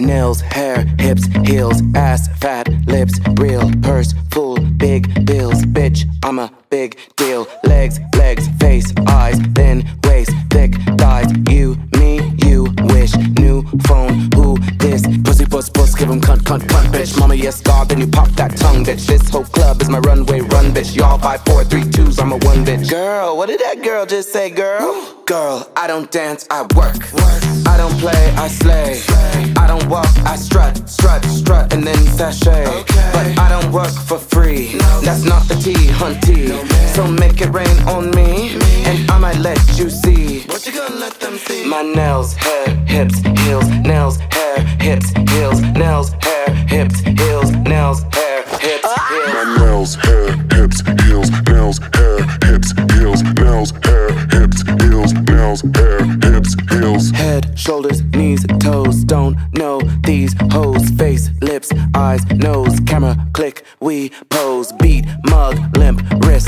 nails, hair, hips, heels, ass, fat, lips, real, purse, full, big bills, bitch, I'm a big deal. Legs, face, eyes, thin waist, thick thighs. You, me, you wish. New phone, who this? Pussy, puss, give 'em cunt, bitch. Mama, yes, God, then you pop that tongue, bitch. This whole club is my runway, run, bitch. Y'all 5, 4, 3, 2s, I'm a one, bitch. Girl, what did that girl just say, girl? Girl, I don't dance, I work. I don't play, I slay. I don't walk, I strut, and then sashay. But I don't work for free. That's not the tea, hunty. So make it rain on me, and I might let you see. What you gonna let them see? My nails, hair, hips, heels, nails, hair, hips, heels, nails, hair, hips, heels, nails, hair, hips, heels. My nails, hair, hips, heels, nails, hair, hips, heels, nails, hair, hips, heels, nails, hair, hips, heels. Head, shoulders, knees, toes, don't know these hoes. Face, lips, eyes, nose, camera, click, we pose. Beat, mug, limp, wrist,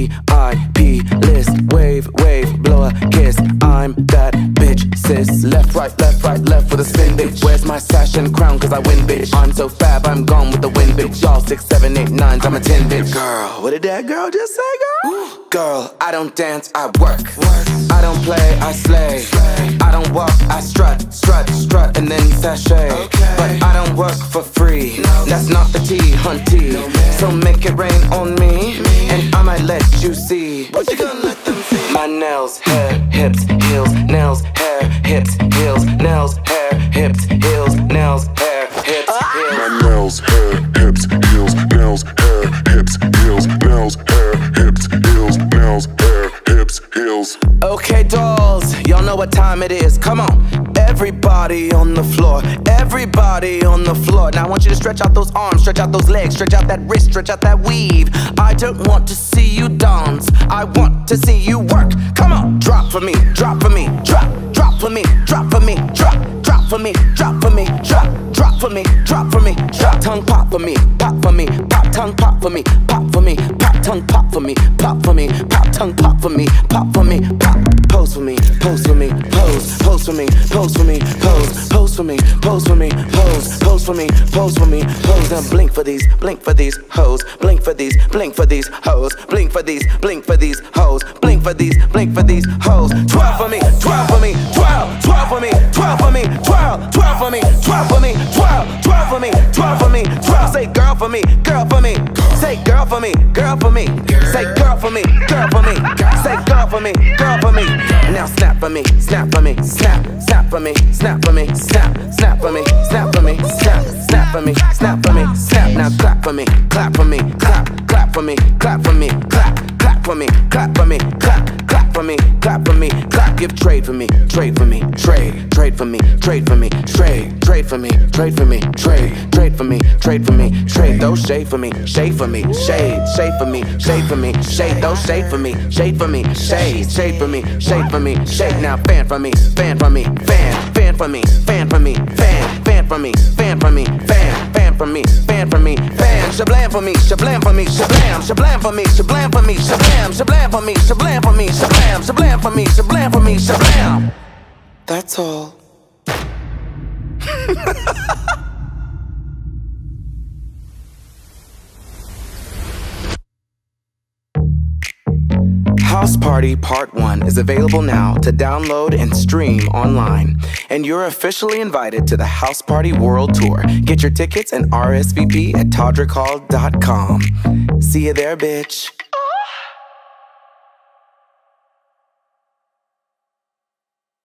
VIP list. Wave, blow a kiss. I'm that bitch, sis. Left, right, left with a spin, bitch. Where's my sash and crown? Cause I win, bitch. I'm so fab, I'm gone with the wind, bitch. Y'all 6, 7, 8, 9s, I'm a 10, bitch. Girl, what did that girl just say, girl? Girl, I don't dance, I work. I don't play, I slay. I don't walk, I strut, and then sashay. But I don't work for free. That's not the tea, hunty. So make it rain on me, and I might let you see. What you gonna let them see? My nails, hair, hips, heels, nails, hair, hips, heels, nails, hair, hips, heels, nails, hair, hips, heels. My nails, hair, hips, heels, nails, hair, hips, heels, nails, hair, hips, heels, nails, hair, hips, heels. Okay, dolls, y'all know what time it is. Come on, everybody on the floor, everybody on the floor. Now I want you to stretch out those arms, stretch out those legs, stretch out that wrist, stretch out that weave. I don't want to see you dance, I want to see you work. Come on, drop for me, drop for me, drop for me, drop for me, drop for me, drop for me, drop for me, drop for me, drop. Tongue pop for me, pop for me, pop tongue pop for me, pop for me, pop tongue pop for me, pop for me, pop tongue pop for me, pop for me, pop. Pose for me, pose for me, pose for me, pose for me, pose for me, pose for me, pose for me, pose for me, pose and blink for these hoes, blink for these hoes, blink for these hoes, blink for these hoes. 12 for me, 12 for me, 12 for me, 12 for me, 12 for me, 12 for me, 12 for me, 12 for me, 12. Say girl for me, say girl for me, say girl for me, say girl for me, Now snap for me, snap for me, snap for me, snap for me, snap for me, snap for me, snap for me, snap for me, snap. Now clap for me, clap for me, clap for me, clap for me, clap for me, clap for me, clap for me, clap for me, clap. Give trade for me, trade for me, trade for me, trade for me, trade for me, trade for me, trade for me, trade for me, trade. Those shade for me, shade for me, shade for me, shade for me, shade. Those shade for me, shade for me, shade for me, shade for me, shade. Now fan for me, fan for me, fan for me, fan for me, fan for me, fan for me, fan for me, fan for me, fan. Shablam for me, shablam for me, shablam for me, shablam for me, shablam for me, shablam for me, shablam for me, shablam for me, shablam. That's all. House Party Part 1 is available now to download and stream online. And you're officially invited to the House Party World Tour. Get your tickets and RSVP at todrickhall.com. See you there, bitch.